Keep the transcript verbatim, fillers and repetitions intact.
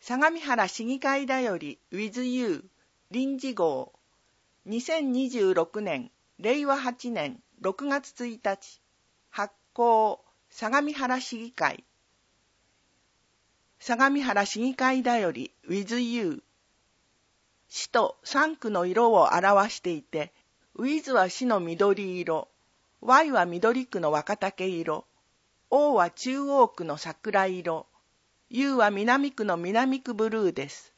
相模原市議会だより with you 臨時号にせんにじゅうろくねんれいわはちねんろくがつついたち発行相模原市議会相模原市議会だより with you 市とさんくの色を表していて with は市の緑色 Y は緑区の若竹色 O は中央区の桜色U は南区の南区ブルーです。